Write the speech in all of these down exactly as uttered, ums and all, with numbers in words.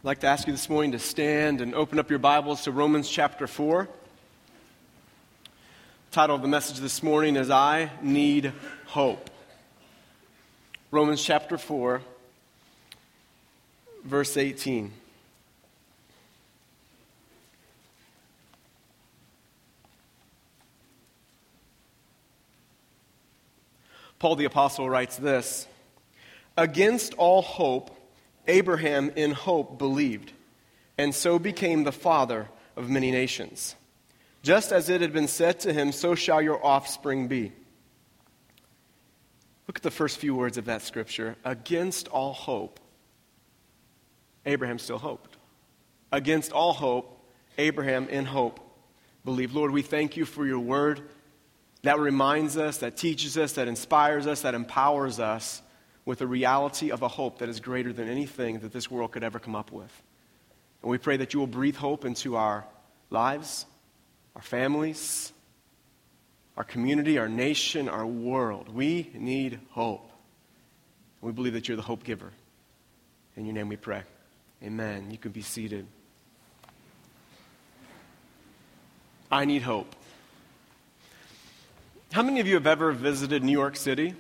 like to ask you this morning to stand and open up your Bibles to Romans chapter four. The title of the message this morning is I Need Hope. Romans chapter four, verse eighteen. Paul the Apostle writes this, "Against all hope, Abraham in hope believed, and so became the father of many nations. Just as it had been said to him, so shall your offspring be." Look at the first few words of that scripture. Against all hope, Abraham still hoped. Against all hope, Abraham in hope believed. Lord, we thank you for your word that reminds us, that teaches us, that inspires us, that empowers us with the reality of a hope that is greater than anything that this world could ever come up with. And we pray that you will breathe hope into our lives, our families, our community, our nation, our world. We need hope. We believe that you're the hope giver. In your name we pray. Amen. You can be seated. I need hope. How many of you have ever visited New York City?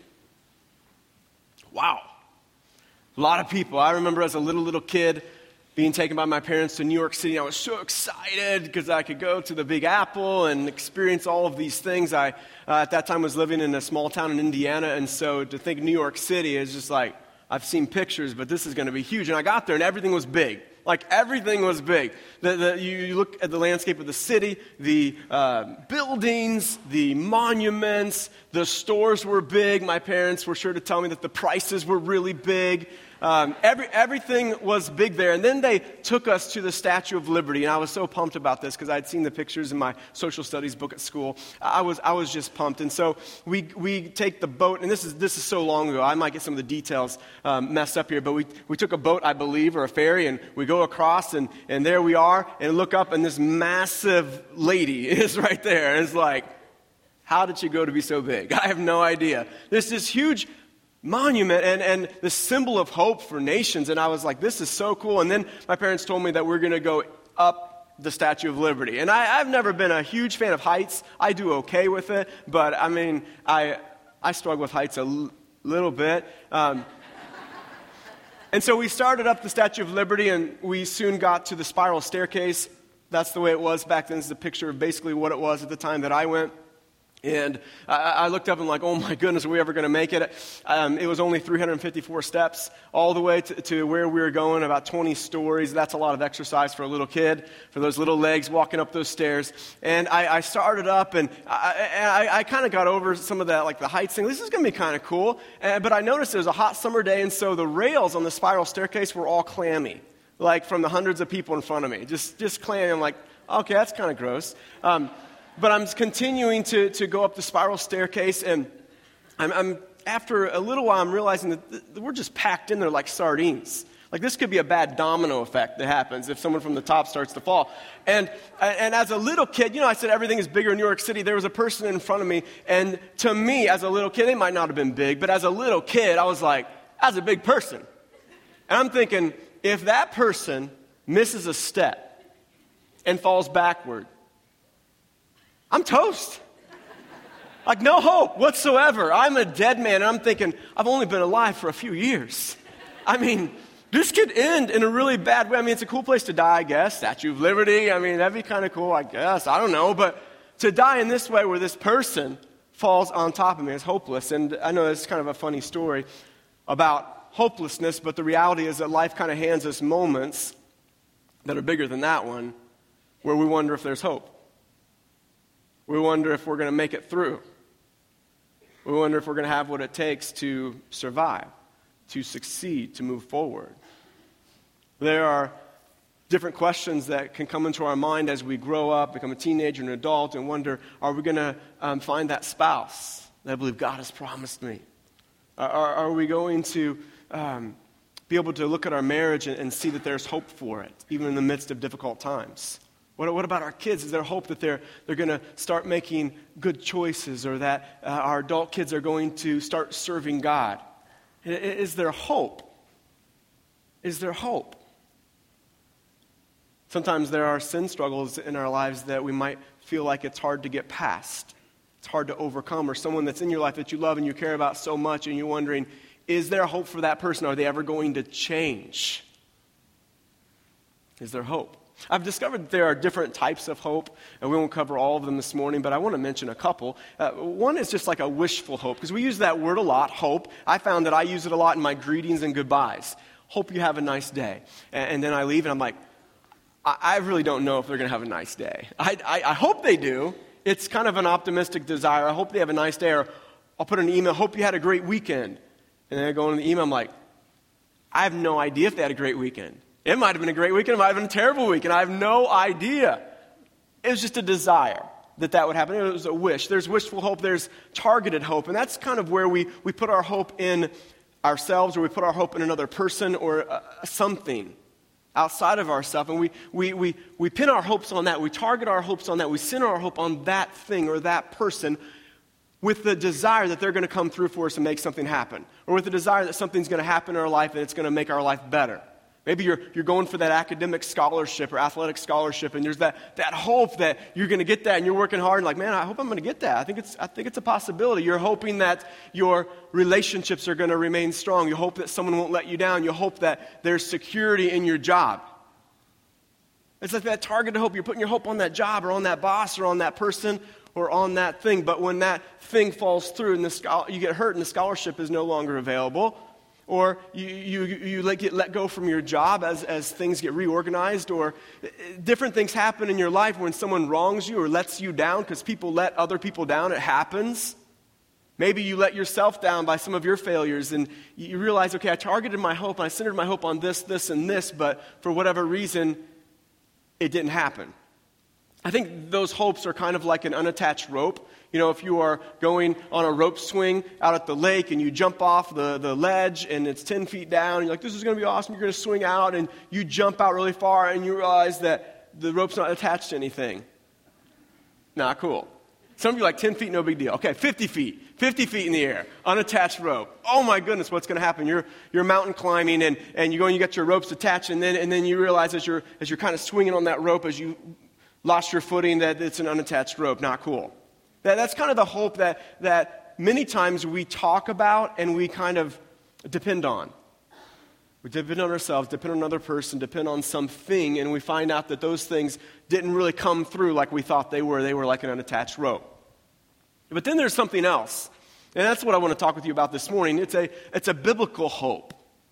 Wow. A lot of people. I remember as a little, little kid being taken by my parents to New York City. I was so excited because I could go to the Big Apple and experience all of these things. I, uh, at that time, was living in a small town in Indiana, and so to think New York City is just like, I've seen pictures, but this is going to be huge. And I got there, and everything was big. Like, everything was big. The, the, you, you look at the landscape of the city, the uh, buildings, the monuments, the stores were big. My parents were sure to tell me that the prices were really big. Um, every, everything was big there. And then they took us to the Statue of Liberty, and I was so pumped about this because I'd seen the pictures in my social studies book at school. I was I was just pumped. And so we we take the boat, and this is this is so long ago, I might get some of the details um, messed up here, but we, we took a boat, I believe, or a ferry, and we go across, and, and there we are, and look up, and this massive lady is right there. And it's like, how did she grow to be so big? I have no idea. There's this huge monument and, and the symbol of hope for nations. And I was like, this is so cool. And then my parents told me that we're going to go up the Statue of Liberty. And I, I've never been a huge fan of heights. I do okay with it. But, I mean, I I struggle with heights a l- little bit. Um, and so we started up the Statue of Liberty, and we soon got to the spiral staircase. That's the way it was back then. This is a picture of basically what it was at the time that I went. And I, I looked up and like, oh my goodness, are we ever going to make it? Um, it was only three hundred fifty-four steps all the way to, to where we were going, about twenty stories. That's a lot of exercise for a little kid, for those little legs walking up those stairs. And I, I started up, and I, I, I kind of got over some of that, like the heights thing. This is going to be kind of cool. Uh, but I noticed it was a hot summer day, and so the rails on the spiral staircase were all clammy, like from the hundreds of people in front of me. Just, just clammy. I'm like, okay, that's kind of gross. Um, But I'm continuing to, to go up the spiral staircase, and I'm, I'm after a little while, I'm realizing that th- we're just packed in there like sardines. Like, this could be a bad domino effect that happens if someone from the top starts to fall. And and as a little kid, you know, I said everything is bigger in New York City. There was a person in front of me, and to me, as a little kid, they might not have been big, but as a little kid, I was like, that's a big person. And I'm thinking, if that person misses a step and falls backward, I'm toast. Like, no hope whatsoever. I'm a dead man, and I'm thinking, I've only been alive for a few years. I mean, this could end in a really bad way. I mean, it's a cool place to die, I guess. Statue of Liberty. I mean, that'd be kind of cool, I guess. I don't know. But to die in this way where this person falls on top of me is hopeless. And I know it's kind of a funny story about hopelessness, but the reality is that life kind of hands us moments that are bigger than that one where we wonder if there's hope. We wonder if we're going to make it through. We wonder if we're going to have what it takes to survive, to succeed, to move forward. There are different questions that can come into our mind as we grow up, become a teenager, an adult, and wonder, are we going to um, find that spouse that I believe God has promised me? Are, are we going to um, be able to look at our marriage and, and see that there's hope for it, even in the midst of difficult times? What, what about our kids? Is there hope that they're they're going to start making good choices, or that uh, our adult kids are going to start serving God? Is there hope? Is there hope? Sometimes there are sin struggles in our lives that we might feel like it's hard to get past. It's hard to overcome, or someone that's in your life that you love and you care about so much, and you're wondering, is there hope for that person? Are they ever going to change? Is there hope? I've discovered that there are different types of hope, and we won't cover all of them this morning, but I want to mention a couple. Uh, one is just like a wishful hope, because we use that word a lot, hope. I found that I use it a lot in my greetings and goodbyes. Hope you have a nice day. And, and then I leave, and I'm like, I, I really don't know if they're going to have a nice day. I, I, I hope they do. It's kind of an optimistic desire. I hope they have a nice day, or I'll put in an email, hope you had a great weekend. And then I go in the email, I'm like, I have no idea if they had a great weekend. It might have been a great weekend, it might have been a terrible weekend. I have no idea. It was just a desire that that would happen. It was a wish. There's wishful hope, there's targeted hope. And that's kind of where we, we put our hope in ourselves, or we put our hope in another person or uh, something outside of ourselves. And we, we, we, we pin our hopes on that. We target our hopes on that. We center our hope on that thing or that person with the desire that they're going to come through for us and make something happen. Or with the desire that something's going to happen in our life and it's going to make our life better. Maybe you're you're going for that academic scholarship or athletic scholarship, and there's that, that hope that you're going to get that, and you're working hard, and like, man, I hope I'm going to get that. I think it's I think it's a possibility. You're hoping that your relationships are going to remain strong. You hope that someone won't let you down. You hope that there's security in your job. It's like that targeted hope. You're putting your hope on that job or on that boss or on that person or on that thing. But when that thing falls through and the scholar, you get hurt and the scholarship is no longer available, or you, you, you let, get let go from your job as, as things get reorganized, or different things happen in your life when someone wrongs you or lets you down, because people let other people down. It happens. Maybe you let yourself down by some of your failures, and you realize, okay, I targeted my hope, and I centered my hope on this, this, and this, but for whatever reason, it didn't happen. I think those hopes are kind of like an unattached rope. You know, if you are going on a rope swing out at the lake and you jump off the, the ledge and it's ten feet down, and you're like, this is going to be awesome, you're going to swing out, and you jump out really far and you realize that the rope's not attached to anything. Not cool. Some of you are like ten feet, no big deal. Okay, fifty feet. fifty feet in the air, unattached rope. Oh my goodness, what's going to happen? You're you're mountain climbing, and, and you go and you get your ropes attached, and then and then you realize as you're as you're kind of swinging on that rope, as you lost your footing, that it's an unattached rope. Not cool. That, that's kind of the hope that that many times we talk about and we kind of depend on. We depend on ourselves, depend on another person, depend on something, and we find out that those things didn't really come through like we thought they were. They were like an unattached rope. But then there's something else, and that's what I want to talk with you about this morning. It's a, it's a biblical hope.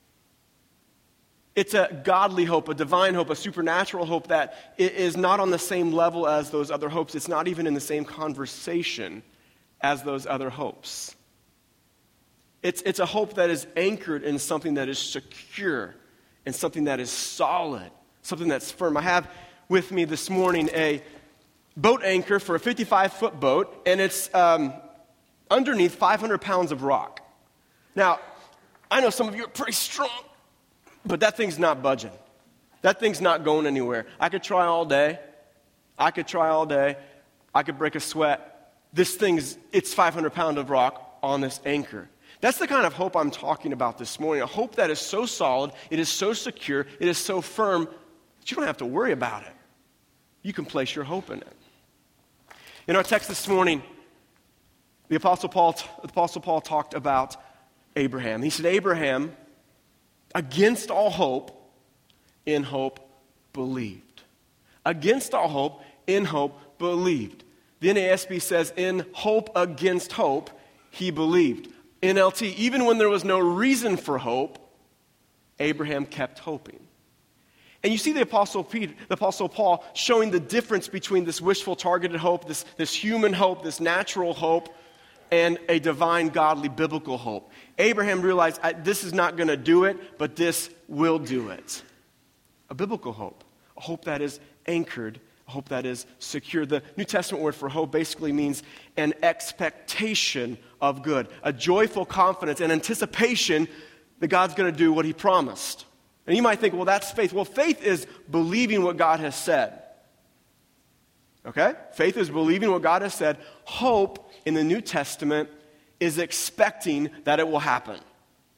It's a godly hope, a divine hope, a supernatural hope that is not on the same level as those other hopes. It's not even in the same conversation as those other hopes. It's, it's a hope that is anchored in something that is secure and something that is solid, something that's firm. I have with me this morning a boat anchor for a fifty-five foot boat, and it's um, underneath five hundred pounds of rock. Now, I know some of you are pretty strong, but that thing's not budging. That thing's not going anywhere. I could try all day. I could try all day. I could break a sweat. This thing's, it's five hundred pounds of rock on this anchor. That's the kind of hope I'm talking about this morning, a hope that is so solid, it is so secure, it is so firm that you don't have to worry about it. You can place your hope in it. In our text this morning, the Apostle Paul, the Apostle Paul talked about Abraham. He said, Abraham, against all hope, in hope, believed. Against all hope, in hope, believed. The N A S B says, in hope against hope, he believed. N L T, even when there was no reason for hope, Abraham kept hoping. And you see the Apostle Peter, the Apostle Paul showing the difference between this wishful, targeted hope, this, this human hope, this natural hope, and a divine, godly, biblical hope. Abraham realized, this is not going to do it, but this will do it. A biblical hope, a hope that is anchored, a hope that is secure. The New Testament word for hope basically means an expectation of good, a joyful confidence, an anticipation that God's going to do what he promised. And you might think, well, that's faith. Well, faith is believing what God has said. Okay? Faith is believing what God has said. Hope in the New Testament is expecting that it will happen.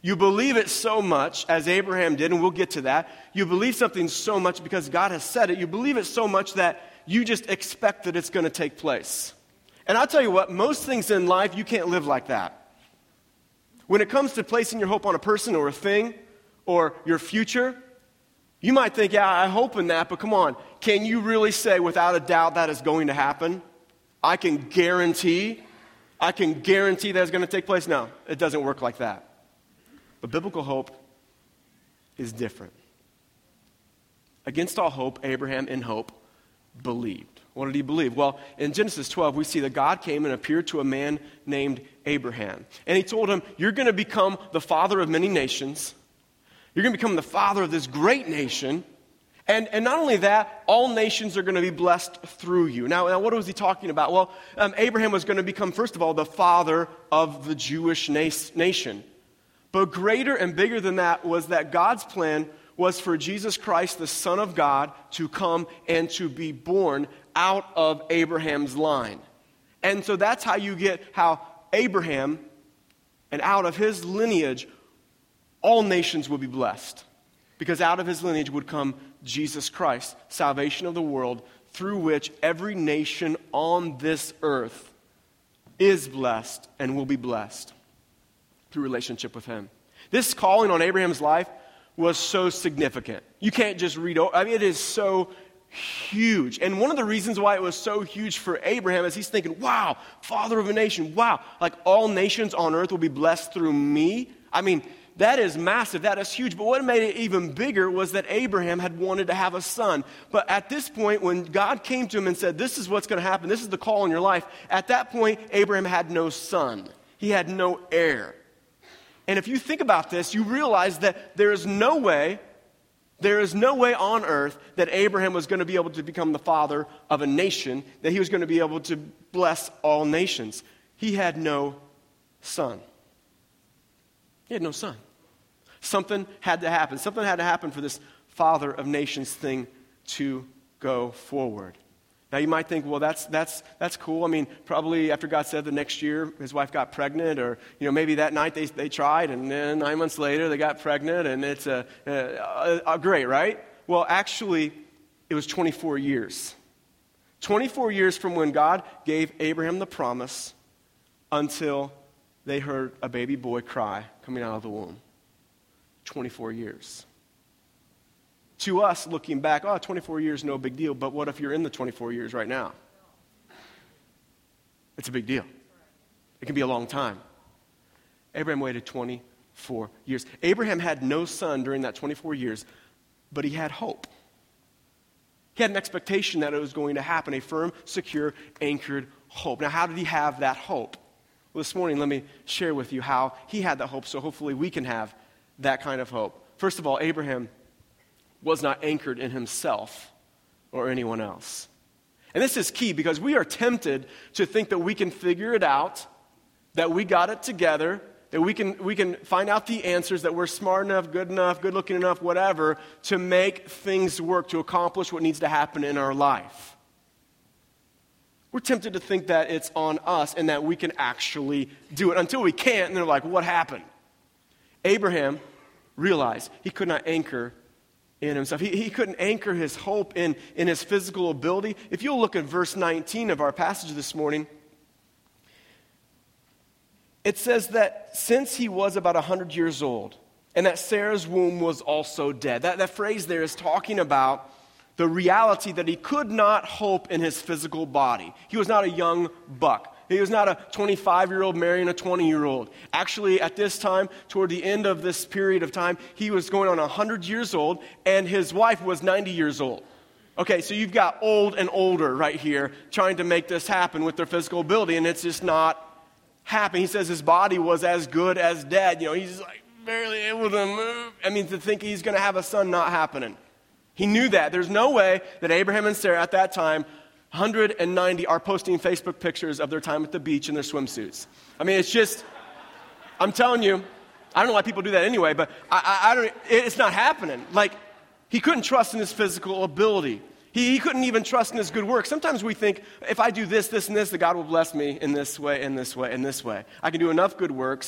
You believe it so much, as Abraham did, and we'll get to that. You believe something so much because God has said it. You believe it so much that you just expect that it's going to take place. And I'll tell you what, most things in life, you can't live like that. When it comes to placing your hope on a person or a thing or your future, you might think, yeah, I hope in that, but come on. Can you really say without a doubt that is going to happen? I can guarantee, I can guarantee that it's going to take place? No, it doesn't work like that. But biblical hope is different. Against all hope, Abraham in hope believed. What did he believe? Well, in Genesis twelve, we see that God came and appeared to a man named Abraham. And he told him, you're going to become the father of many nations. You're going to become the father of this great nation. And, and not only that, all nations are going to be blessed through you. Now, now what was he talking about? Well, um, Abraham was going to become, first of all, the father of the Jewish na- nation. But greater and bigger than that was that God's plan was for Jesus Christ, the Son of God, to come and to be born out of Abraham's line. And so that's how you get how Abraham, and out of his lineage, all nations will be blessed. Because out of his lineage would come Jesus Christ, salvation of the world, through which every nation on this earth is blessed and will be blessed through relationship with him. This calling on Abraham's life was so significant. You can't just read over. I mean, it is so huge. And one of the reasons why it was so huge for Abraham is he's thinking, wow, father of a nation, wow, like all nations on earth will be blessed through me. I mean, that is massive. That is huge. But what made it even bigger was that Abraham had wanted to have a son. But at this point, when God came to him and said, this is what's going to happen, this is the call in your life, at that point, Abraham had no son. He had no heir. And if you think about this, you realize that there is no way, there is no way on earth that Abraham was going to be able to become the father of a nation, that he was going to be able to bless all nations. He had no son. He had no son. Something had to happen. Something had to happen for this father of nations thing to go forward. Now you might think, well, that's that's that's cool. I mean, probably after God said the next year his wife got pregnant, or you know maybe that night they they tried, and then nine months later they got pregnant, and it's a, a, a great, right? Well, actually, it was twenty-four years. twenty-four years from when God gave Abraham the promise until they heard a baby boy cry coming out of the womb. twenty-four years. To us, looking back, oh, twenty-four years, no big deal. But what if you're in the twenty-four years right now? It's a big deal. It can be a long time. Abraham waited twenty-four years. Abraham had no son during that twenty-four years, but he had hope. He had an expectation that it was going to happen, a firm, secure, anchored hope. Now, how did he have that hope? Well, this morning, let me share with you how he had that hope, so hopefully we can have that kind of hope. First of all, Abraham was not anchored in himself or anyone else. And this is key because we are tempted to think that we can figure it out, that we got it together, that we can we can find out the answers, that we're smart enough, good enough, good looking enough, whatever, to make things work, to accomplish what needs to happen in our life. We're tempted to think that it's on us and that we can actually do it until we can't, and they're like, what happened? Abraham realized he could not anchor in himself. He, he couldn't anchor his hope in, in his physical ability. If you'll look at verse nineteen of our passage this morning, it says that since he was about one hundred years old, and that Sarah's womb was also dead. That, that phrase there is talking about the reality that he could not hope in his physical body. He was not a young buck. He was not a twenty-five-year-old marrying a twenty-year-old. Actually, at this time, toward the end of this period of time, he was going on one hundred years old, and his wife was ninety years old. Okay, so you've got old and older right here trying to make this happen with their physical ability, and it's just not happening. He says his body was as good as dead. You know, he's like barely able to move. I mean, to think he's going to have a son, not happening. He knew that. There's no way that Abraham and Sarah at that time, one hundred ninety, are posting Facebook pictures of their time at the beach in their swimsuits. I mean, it's just, I'm telling you, I don't know why people do that anyway, but I, I, I don't. It's not happening. Like, he couldn't trust in his physical ability. He, he couldn't even trust in his good work. Sometimes we think, if I do this, this, and this, that God will bless me in this way, in this way, in this way. I can do enough good works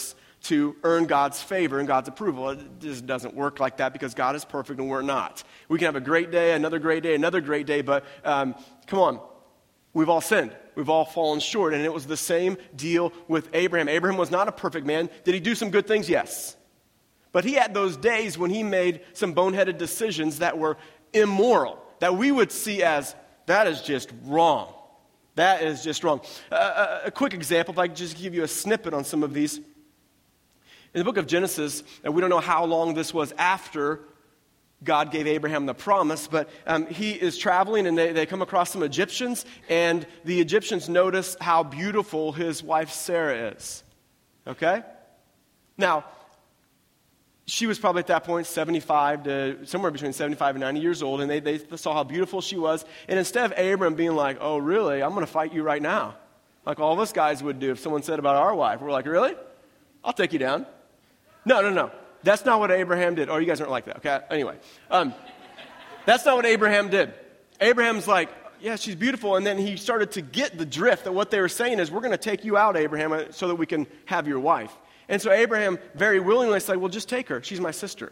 to earn God's favor and God's approval. It just doesn't work like that because God is perfect and we're not. We can have a great day, another great day, another great day, but um, come on, we've all sinned. We've all fallen short, and it was the same deal with Abraham. Abraham was not a perfect man. Did he do some good things? Yes. But he had those days when he made some boneheaded decisions that were immoral, that we would see as, that is just wrong. That is just wrong. Uh, a, a quick example, if I could just give you a snippet on some of these. In the book of Genesis, and we don't know how long this was after God gave Abraham the promise, but um, he is traveling and they, they come across some Egyptians, and the Egyptians notice how beautiful his wife Sarah is. Okay? Now, she was probably at that point seventy-five to somewhere between seventy-five and ninety years old, and they, they saw how beautiful she was. And instead of Abram being like, oh, really? I'm going to fight you right now. Like all of us guys would do if someone said about our wife. We're like, really? I'll take you down. No, no, no. That's not what Abraham did. Oh, you guys aren't like that, okay? Anyway, um, that's not what Abraham did. Abraham's like, yeah, she's beautiful. And then he started to get the drift that what they were saying is, we're going to take you out, Abraham, so that we can have your wife. And so Abraham very willingly said, well, just take her. She's my sister.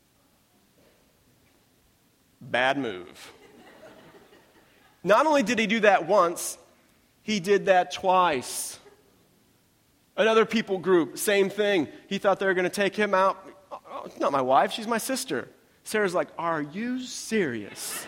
Bad move. Not only did he do that once, he did that twice. Another people group, same thing. He thought they were going to take him out. Oh, it's not my wife, she's my sister. Sarah's like, are you serious?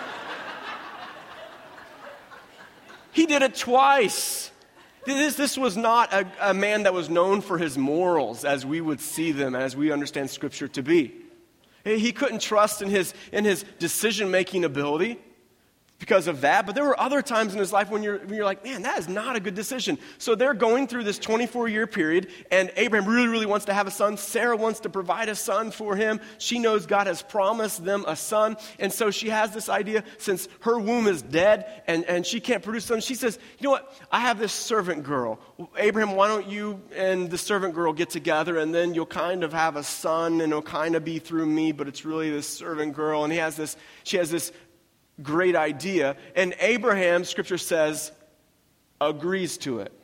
He did it twice. This, this was not a, a man that was known for his morals as we would see them, as we understand Scripture to be. He couldn't trust in his, in his decision-making ability because of that. But there were other times in his life when you're, when you're like, man, that is not a good decision. So they're going through this twenty-four-year period, and Abraham really, really wants to have a son. Sarah wants to provide a son for him. She knows God has promised them a son. And so she has this idea, since her womb is dead and, and she can't produce a son, she says, you know what? I have this servant girl. Abraham, why don't you and the servant girl get together, and then you'll kind of have a son, and it'll kind of be through me, but it's really this servant girl. And he has this, she has this great idea. And Abraham, Scripture says, agrees to it.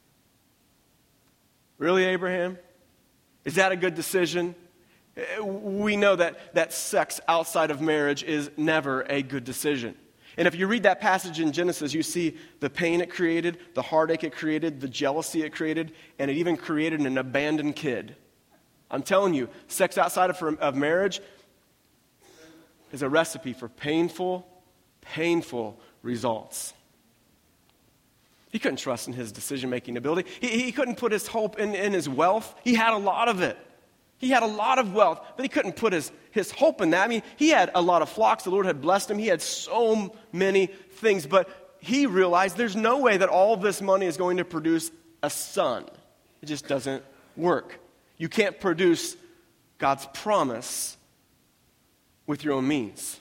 Really, Abraham? Is that a good decision? We know that, that sex outside of marriage is never a good decision. And if you read that passage in Genesis, you see the pain it created, the heartache it created, the jealousy it created, and it even created an abandoned kid. I'm telling you, sex outside of, of marriage is a recipe for painful, painful results. He couldn't trust in his decision-making ability. He, he couldn't put his hope in, in his wealth. He had a lot of it. He had a lot of wealth, but he couldn't put his, his hope in that. I mean, he had a lot of flocks. The Lord had blessed him. He had so many things, but he realized there's no way that all of this money is going to produce a son. It just doesn't work. You can't produce God's promise with your own means.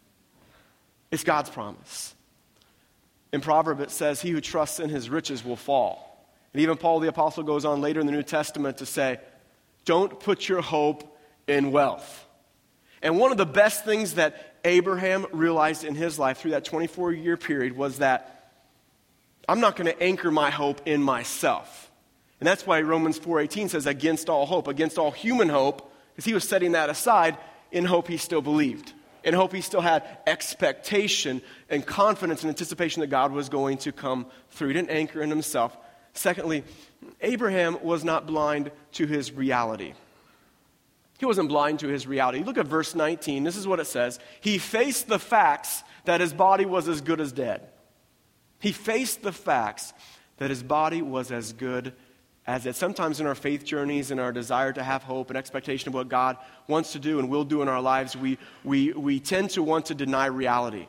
It's God's promise. In Proverbs it says, he who trusts in his riches will fall. And even Paul the Apostle goes on later in the New Testament to say, don't put your hope in wealth. And one of the best things that Abraham realized in his life through that twenty-four-year period was that I'm not going to anchor my hope in myself. And that's why Romans four eighteen says, against all hope, against all human hope, because he was setting that aside. In hope he still believed. In hope he still had expectation and confidence and anticipation that God was going to come through. He didn't anchor in himself. Secondly, Abraham was not blind to his reality. He wasn't blind to his reality. Look at verse nineteen. This is what it says. He faced the facts that his body was as good as dead. He faced the facts that his body was as good as dead. Sometimes in our faith journeys and our desire to have hope and expectation of what God wants to do and will do in our lives, we, we, we tend to want to deny reality.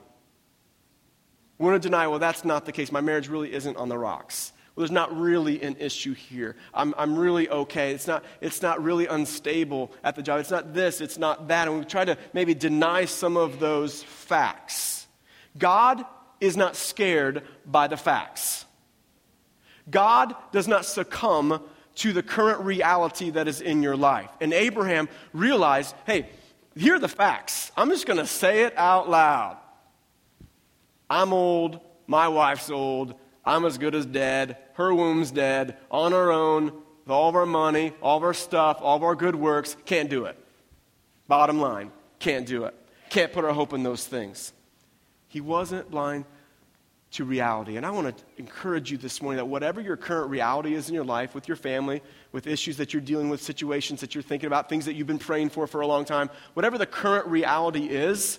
We want to deny, well, that's not the case. My marriage really isn't on the rocks. Well, there's not really an issue here. I'm, I'm really okay. It's not, it's not really unstable at the job. It's not this, it's not that. And we try to maybe deny some of those facts. God is not scared by the facts. God does not succumb to the current reality that is in your life. And Abraham realized, hey, here are the facts. I'm just going to say it out loud. I'm old. My wife's old. I'm as good as dead. Her womb's dead. On our own. with all of our money, all of our stuff, all of our good works. Can't do it. Bottom line, can't do it. Can't put our hope in those things. He wasn't blind to reality. And I want to encourage you this morning that whatever your current reality is in your life, with your family, with issues that you're dealing with, situations that you're thinking about, things that you've been praying for for a long time, whatever the current reality is,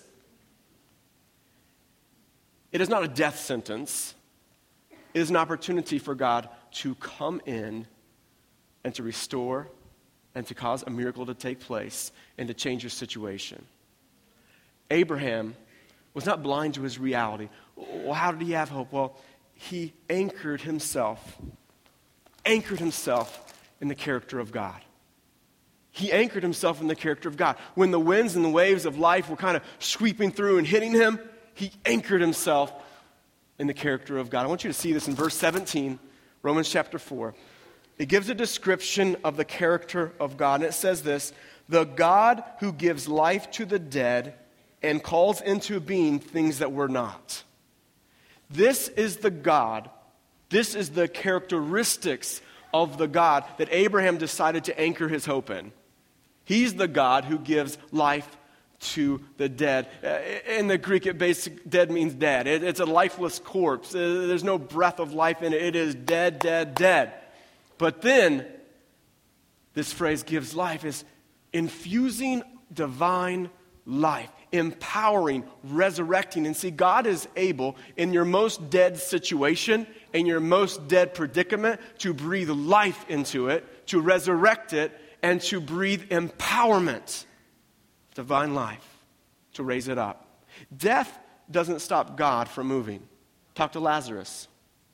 it is not a death sentence. It is an opportunity for God to come in and to restore and to cause a miracle to take place and to change your situation. Abraham was not blind to his reality. Well, how did he have hope? Well, he anchored himself, anchored himself in the character of God. He anchored himself in the character of God. When the winds and the waves of life were kind of sweeping through and hitting him, he anchored himself in the character of God. I want you to see this in verse seventeen, Romans chapter four. It gives a description of the character of God, and it says this: the God who gives life to the dead and calls into being things that were not. This is the God, this is the characteristics of the God that Abraham decided to anchor his hope in. He's the God who gives life to the dead. In the Greek, it basic dead means dead. It, it's a lifeless corpse. There's no breath of life in it. It is dead, dead, dead. But then, this phrase gives life is infusing divine life, empowering, resurrecting. And see, God is able, in your most dead situation, in your most dead predicament, to breathe life into it, to resurrect it, and to breathe empowerment, divine life, to raise it up. Death doesn't stop God from moving. Talk to Lazarus.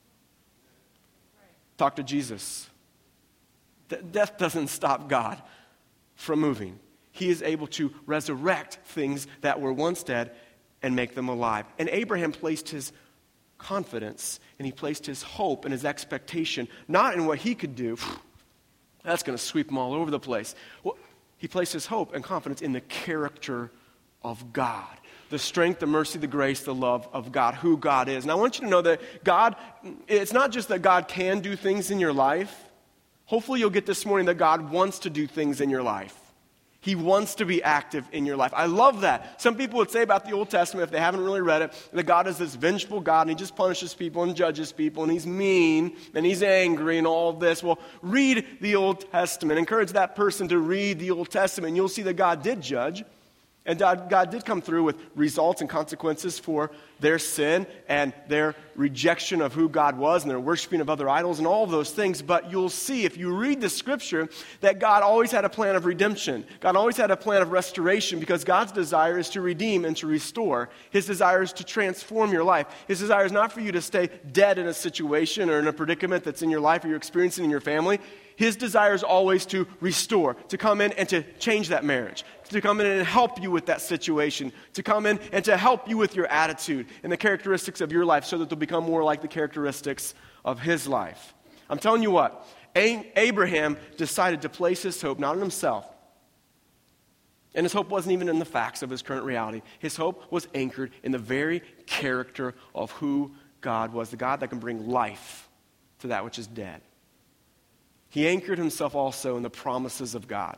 Talk to Jesus. De- death doesn't stop God from moving. He is able to resurrect things that were once dead and make them alive. And Abraham placed his confidence and he placed his hope and his expectation not in what he could do. That's going to sweep him all over the place. Well, he placed his hope and confidence in the character of God. The strength, the mercy, the grace, the love of God, who God is. And I want you to know that God, it's not just that God can do things in your life. Hopefully you'll get this morning that God wants to do things in your life. He wants to be active in your life. I love that. Some people would say about the Old Testament, if they haven't really read it, that God is this vengeful God and he just punishes people and judges people and he's mean and he's angry and all of this. Well, read the Old Testament. Encourage that person to read the Old Testament and you'll see that God did judge. And God, God did come through with results and consequences for their sin and their rejection of who God was and their worshiping of other idols and all of those things. But you'll see, if you read the scripture, that God always had a plan of redemption. God always had a plan of restoration because God's desire is to redeem and to restore. His desire is to transform your life. His desire is not for you to stay dead in a situation or in a predicament that's in your life or you're experiencing in your family. His desire is always to restore, to come in and to change that marriage, to come in and help you with that situation, to come in and to help you with your attitude and the characteristics of your life so that they'll become more like the characteristics of his life. I'm telling you what, Abraham decided to place his hope not in himself, and his hope wasn't even in the facts of his current reality. His hope was anchored in the very character of who God was, the God that can bring life to that which is dead. He anchored himself also in the promises of God.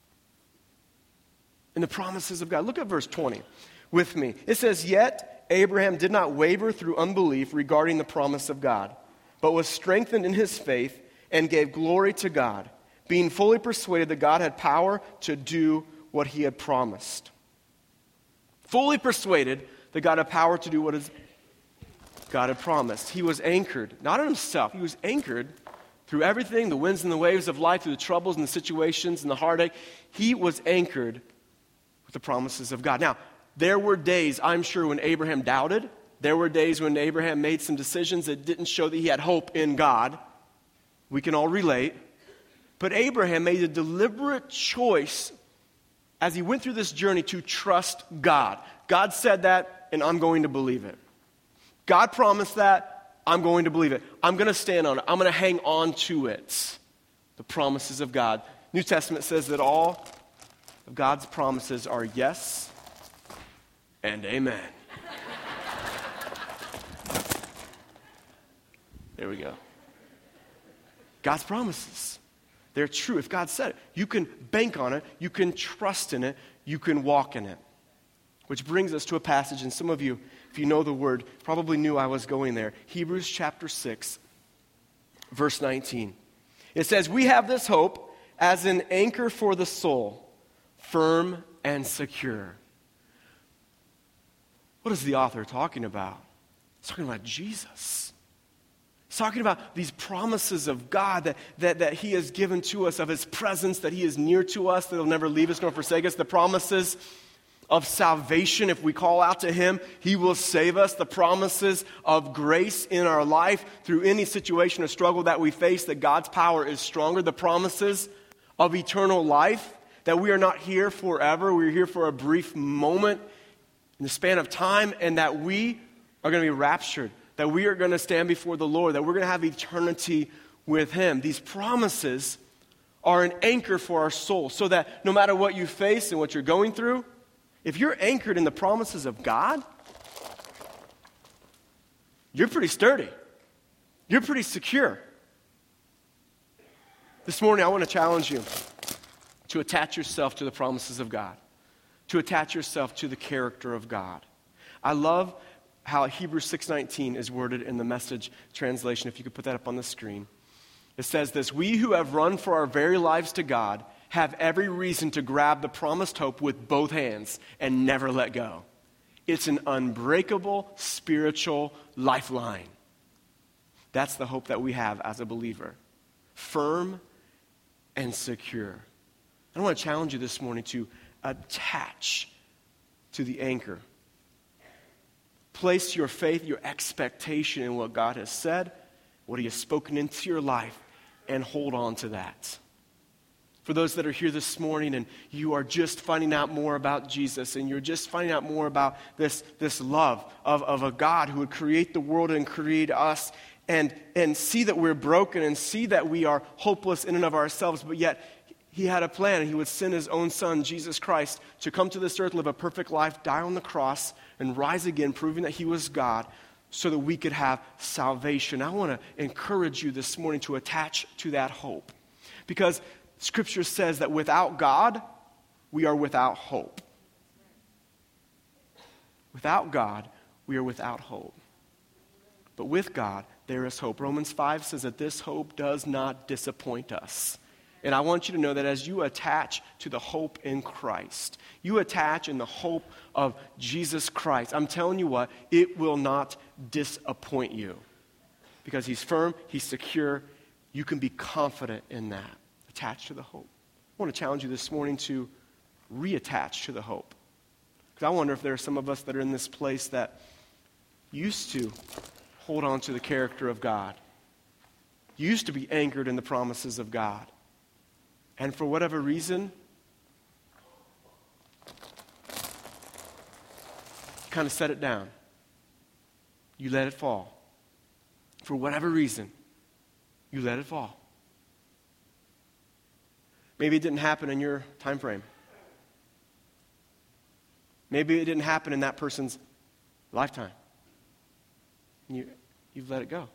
In the promises of God. Look at verse twenty with me. It says, "Yet Abraham did not waver through unbelief regarding the promise of God, but was strengthened in his faith and gave glory to God, being fully persuaded that God had power to do what he had promised." Fully persuaded that God had power to do what his God had promised. He was anchored, not in himself, he was anchored through everything, the winds and the waves of life, through the troubles and the situations and the heartache. He was anchored with the promises of God. Now, there were days, I'm sure, when Abraham doubted. There were days when Abraham made some decisions that didn't show that he had hope in God. We can all relate. But Abraham made a deliberate choice as he went through this journey to trust God. God said that, and I'm going to believe it. God promised that, I'm going to believe it. I'm going to stand on it. I'm going to hang on to it. The promises of God. New Testament says that all of God's promises are yes and amen. There we go. God's promises. they're true. If God said it, you can bank on it, you can trust in it, you can walk in it. Which brings us to a passage, and some of you, if you know the word, probably knew I was going there. Hebrews chapter six, verse nineteen. It says, we have this hope as an anchor for the soul, firm and secure. What is the author talking about? He's talking about Jesus. He's talking about these promises of God that, that, that he has given to us, of his presence, that he is near to us, that he'll never leave us nor forsake us. The promises of salvation, if we call out to him, he will save us. The promises of grace in our life through any situation or struggle that we face, that God's power is stronger. The promises of eternal life, that we are not here forever. We're here for a brief moment in the span of time, and that we are going to be raptured, that we are going to stand before the Lord, that we're going to have eternity with him. These promises are an anchor for our soul, so that no matter what you face and what you're going through, if you're anchored in the promises of God, you're pretty sturdy. You're pretty secure. This morning, I want to challenge you to attach yourself to the promises of God, to attach yourself to the character of God. I love how Hebrews six nineteen is worded in the Message translation, if you could put that up on the screen. It says this, we who have run for our very lives to God have every reason to grab the promised hope with both hands and never let go. It's an unbreakable spiritual lifeline. That's the hope that we have as a believer. Firm and secure. I want to challenge you this morning to attach to the anchor. Place your faith, your expectation in what God has said, what he has spoken into your life, and hold on to that. For those that are here this morning and you are just finding out more about Jesus, and you're just finding out more about this, this love of, of a God who would create the world and create us, and, and see that we're broken and see that we are hopeless in and of ourselves, but yet he had a plan, and he would send his own son, Jesus Christ, to come to this earth, live a perfect life, die on the cross, and rise again, proving that he was God, so that we could have salvation. I want to encourage you this morning to attach to that hope. Because Scripture says that without God, we are without hope. Without God, we are without hope. But with God, there is hope. Romans five says that this hope does not disappoint us. And I want you to know that as you attach to the hope in Christ, you attach in the hope of Jesus Christ, I'm telling you what, it will not disappoint you. Because he's firm, he's secure, you can be confident in that. Attached to the hope. I want to challenge you this morning to reattach to the hope. Because I wonder if there are some of us that are in this place that used to hold on to the character of God, used to be anchored in the promises of God, and for whatever reason, kind of set it down. You let it fall. For whatever reason, you let it fall. Maybe it didn't happen in your time frame. Maybe it didn't happen in that person's lifetime. You, you've let it go.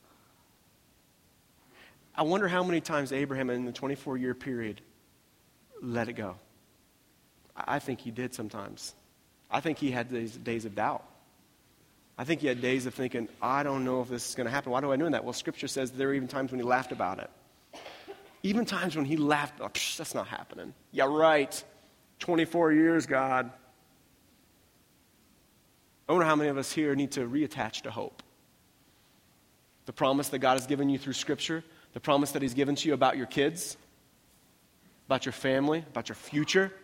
I wonder how many times Abraham in the twenty-four year period let it go. I think he did sometimes. I think he had days, days of doubt. I think he had days of thinking, I don't know if this is going to happen. Why do I know that? Well, Scripture says there were even times when he laughed about it. Even times when he laughed, oh, psh, that's not happening. Yeah, right. twenty-four years, God. I wonder how many of us here need to reattach to hope. The promise that God has given you through Scripture, the promise that he's given to you about your kids, about your family, about your future.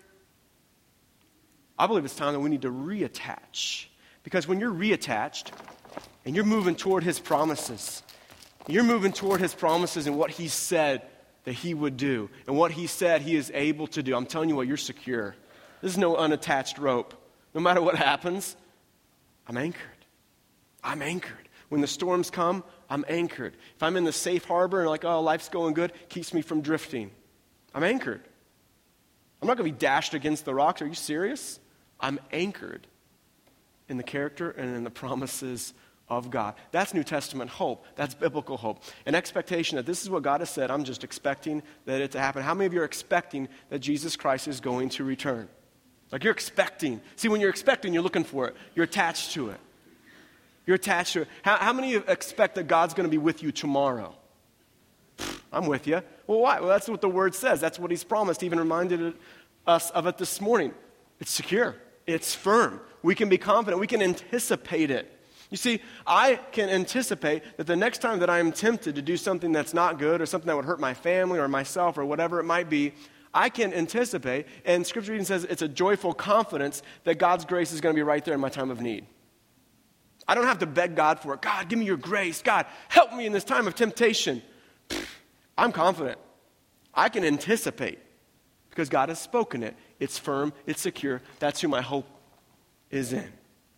I believe it's time that we need to reattach. Because when you're reattached and you're moving toward his promises, you're moving toward his promises and what he said that he would do, and what he said he is able to do. I'm telling you what, you're secure. This is no unattached rope. No matter what happens, I'm anchored. I'm anchored. When the storms come, I'm anchored. If I'm in the safe harbor and like, oh, life's going good, keeps me from drifting, I'm anchored. I'm not going to be dashed against the rocks. Are you serious? I'm anchored in the character and in the promises of God. That's New Testament hope. That's biblical hope. An expectation that this is what God has said. I'm just expecting that it to happen. How many of you are expecting that Jesus Christ is going to return? Like you're expecting. See, when you're expecting, you're looking for it. You're attached to it. You're attached to it. How, how many of you expect that God's going to be with you tomorrow? I'm with you. Well, why? Well, that's what the Word says. That's what He's promised. He even reminded us of it this morning. It's secure. It's firm. We can be confident. We can anticipate it. You see, I can anticipate that the next time that I am tempted to do something that's not good or something that would hurt my family or myself or whatever it might be, I can anticipate, and Scripture even says it's a joyful confidence that God's grace is going to be right there in my time of need. I don't have to beg God for it. God, give me your grace. God, help me in this time of temptation. I'm confident. I can anticipate because God has spoken it. It's firm. It's secure. That's who my hope is in.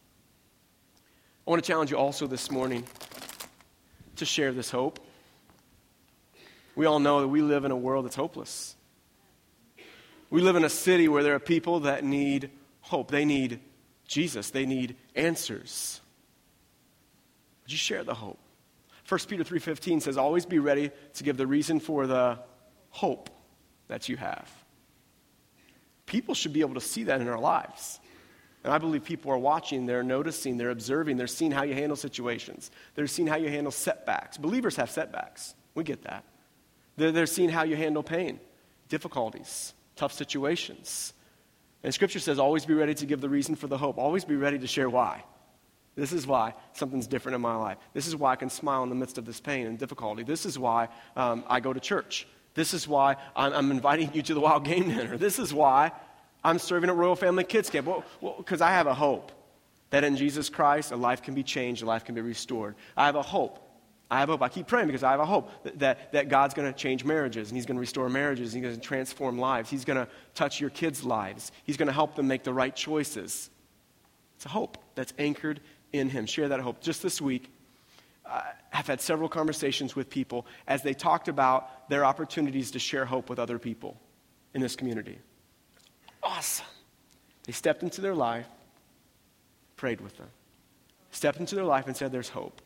I want to challenge you also this morning to share this hope. We all know that we live in a world that's hopeless. We live in a city where there are people that need hope. They need Jesus. They need answers. Would you share the hope? First Peter three fifteen says, always be ready to give the reason for the hope that you have. People should be able to see that in our lives. And I believe people are watching, they're noticing, they're observing, they're seeing how you handle situations. They're seeing how you handle setbacks. Believers have setbacks. We get that. They're, they're seeing how you handle pain, difficulties, tough situations. And Scripture says, always be ready to give the reason for the hope. Always be ready to share why. This is why something's different in my life. This is why I can smile in the midst of this pain and difficulty. This is why um, I go to church. This is why I'm, I'm inviting you to the Wild Game Dinner. This is why I'm serving at Royal Family Kids Camp. Well, because well, I have a hope that in Jesus Christ, a life can be changed, a life can be restored. I have a hope. I have a hope. I keep praying because I have a hope that, that, that God's going to change marriages, and He's going to restore marriages, and He's going to transform lives. He's going to touch your kids' lives. He's going to help them make the right choices. It's a hope that's anchored in Him. Share that hope. Just this week, uh, I've had several conversations with people as they talked about their opportunities to share hope with other people in this community. Awesome. They stepped into their life, prayed with them. Stepped into their life and said, there's hope.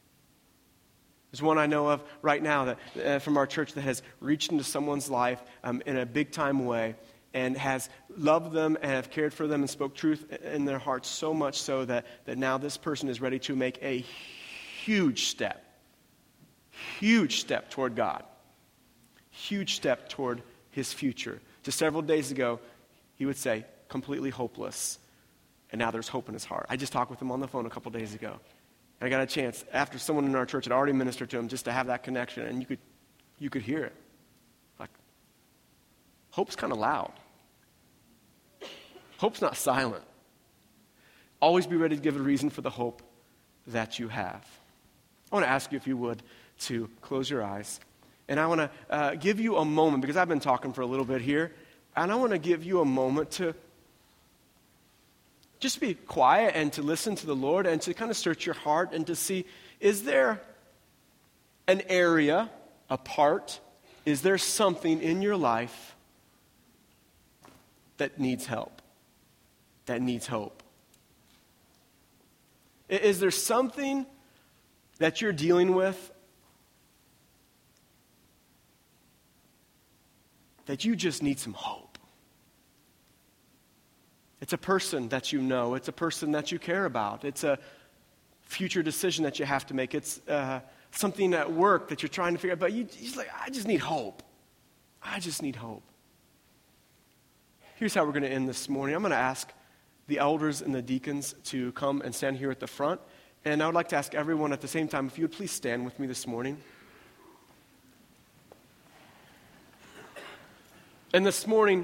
There's one I know of right now that uh, from our church that has reached into someone's life um, in a big-time way and has loved them and have cared for them and spoke truth in their hearts so much so that, that now this person is ready to make a huge step, huge step toward God, huge step toward his future. Just several days ago, he would say, completely hopeless, and now there's hope in his heart. I just talked with him on the phone a couple days ago. And I got a chance, after someone in our church had already ministered to him, just to have that connection, and you could you could hear it. Like, hope's kind of loud. Hope's not silent. Always be ready to give a reason for the hope that you have. I want to ask you, if you would, to close your eyes. And I want to uh, give you a moment, because I've been talking for a little bit here, and I want to give you a moment to just be quiet and to listen to the Lord and to kind of search your heart and to see, is there an area, a part, is there something in your life that needs help, that needs hope? Is there something that you're dealing with that you just need some hope? It's a person that you know. It's a person that you care about. It's a future decision that you have to make. It's uh, something at work that you're trying to figure out. But you, you're like, I just need hope. I just need hope. Here's how we're going to end this morning. I'm going to ask the elders and the deacons to come and stand here at the front. And I would like to ask everyone at the same time, if you would please stand with me this morning. And this morning,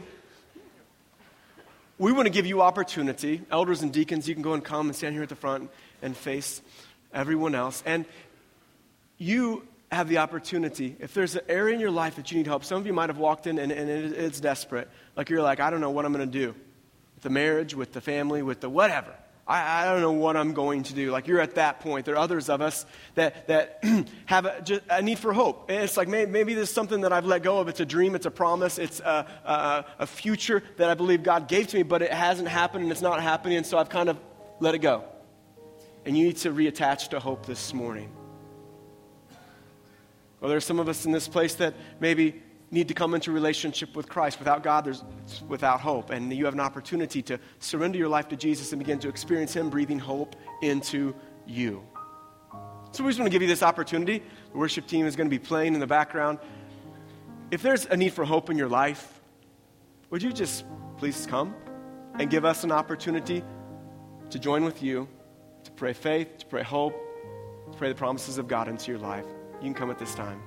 we want to give you opportunity. Elders and deacons, you can go and come and stand here at the front and face everyone else. And you have the opportunity, if there's an area in your life that you need help, some of you might have walked in and, and it, it's desperate. Like you're like, I don't know what I'm going to do with the marriage, with the family, with the whatever. I, I don't know what I'm going to do. Like you're at that point. There are others of us that, that have a, just a need for hope. And it's like maybe, maybe there's something that I've let go of. It's a dream. It's a promise. It's a, a, a future that I believe God gave to me, but it hasn't happened and it's not happening. And so I've kind of let it go. and you need to reattach to hope this morning. Or there's some of us in this place that maybe need to come into relationship with Christ. Without God, there's it's without hope. And you have an opportunity to surrender your life to Jesus and begin to experience Him breathing hope into you. So we just want to give you this opportunity. The worship team is going to be playing in the background. If there's a need for hope in your life, would you just please come and give us an opportunity to join with you, to pray faith, to pray hope, to pray the promises of God into your life. You can come at this time.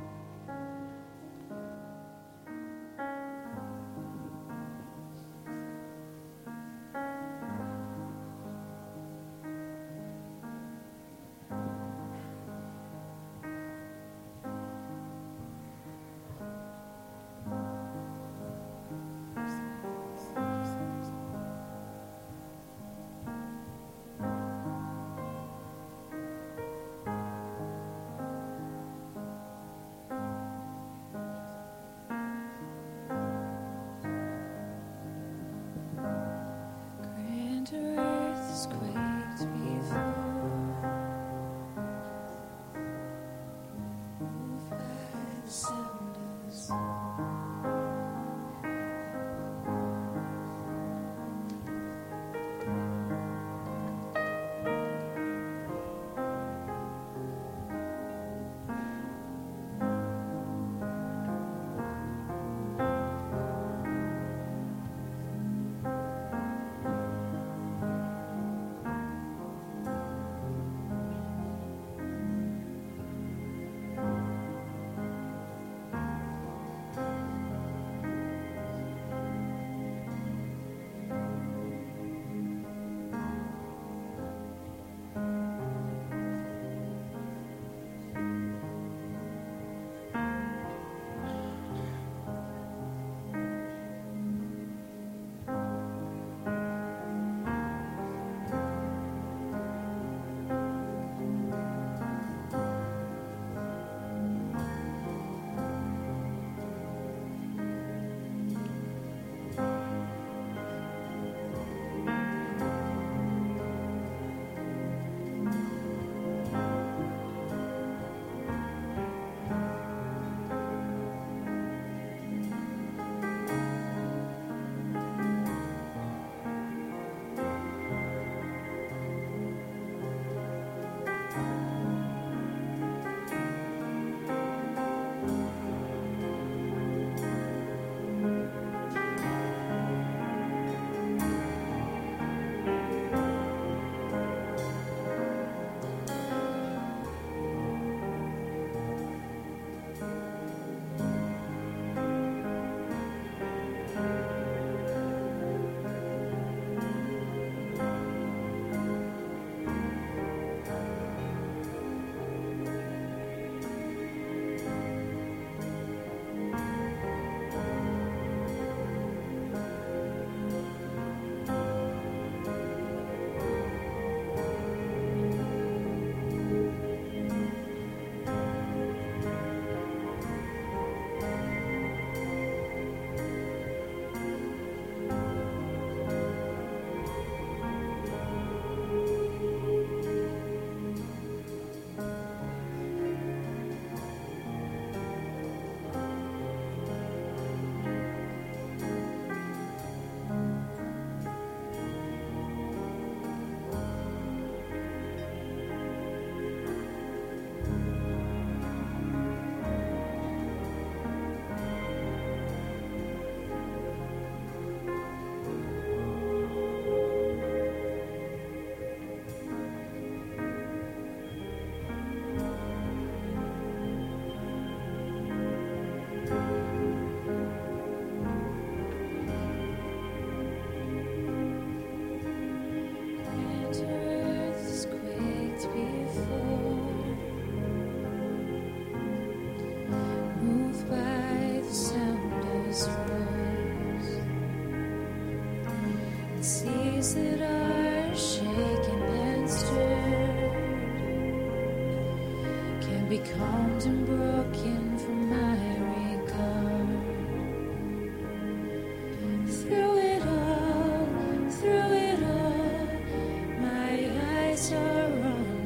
Seas that are shaken and stirred can be calmed and broken from my regard. Through it all, through it all, my eyes are on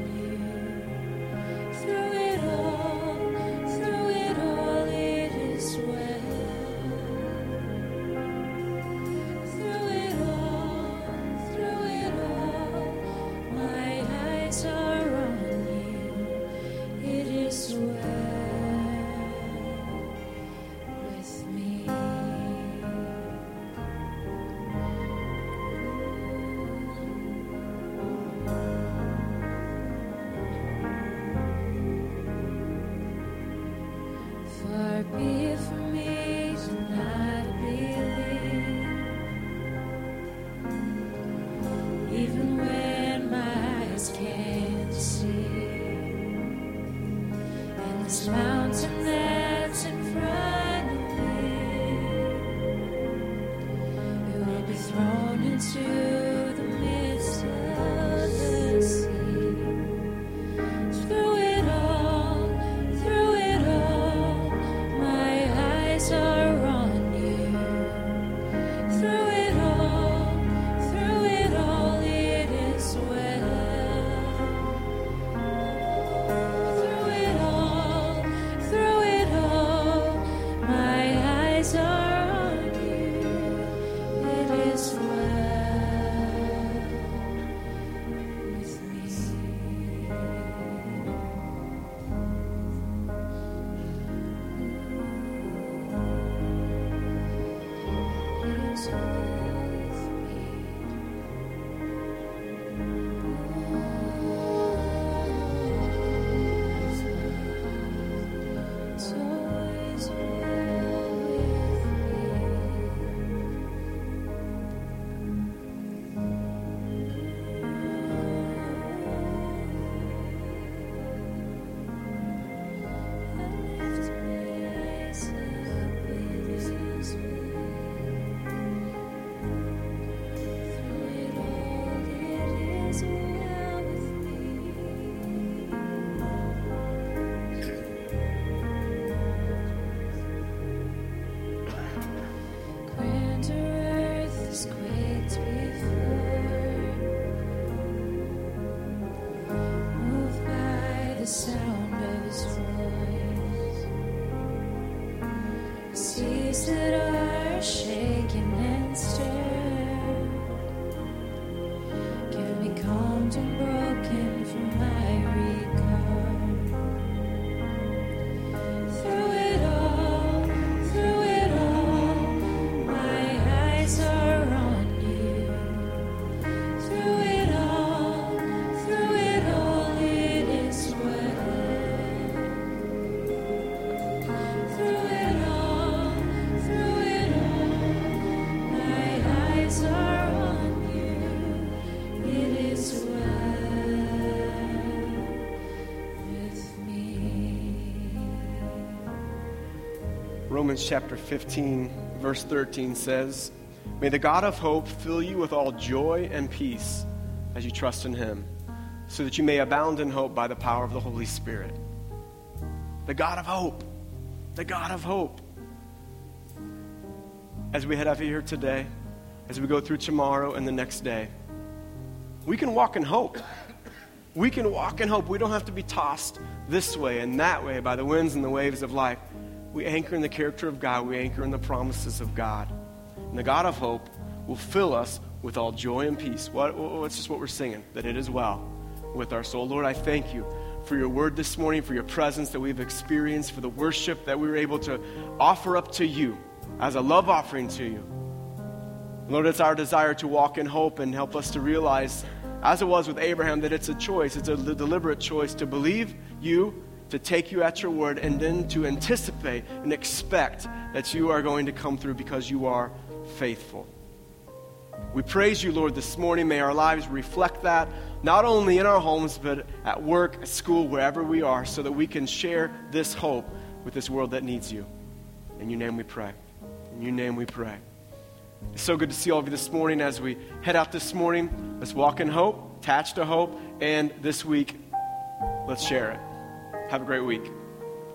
Romans chapter fifteen, verse thirteen says, "May the God of hope fill you with all joy and peace as you trust in him, so that you may abound in hope by the power of the Holy Spirit." The God of hope. The God of hope. As we head out of here today, as we go through tomorrow and the next day, we can walk in hope. We can walk in hope. We don't have to be tossed this way and that way by the winds and the waves of life. We anchor in the character of God. We anchor in the promises of God. And the God of hope will fill us with all joy and peace. What, what's just what we're singing, that it is well with our soul. Lord, I thank you for your word this morning, for your presence that we've experienced, for the worship that we were able to offer up to you as a love offering to you. Lord, it's our desire to walk in hope and help us to realize, as it was with Abraham, that it's a choice. It's a deliberate choice to believe you, to take you at your word, and then to anticipate and expect that you are going to come through because you are faithful. We praise you, Lord, this morning. May our lives reflect that, not only in our homes, but at work, at school, wherever we are, so that we can share this hope with this world that needs you. In your name we pray. In your name we pray. It's so good to see all of you this morning as we head out this morning. Let's walk in hope, attached to hope, and this week, let's share it. Have a great week.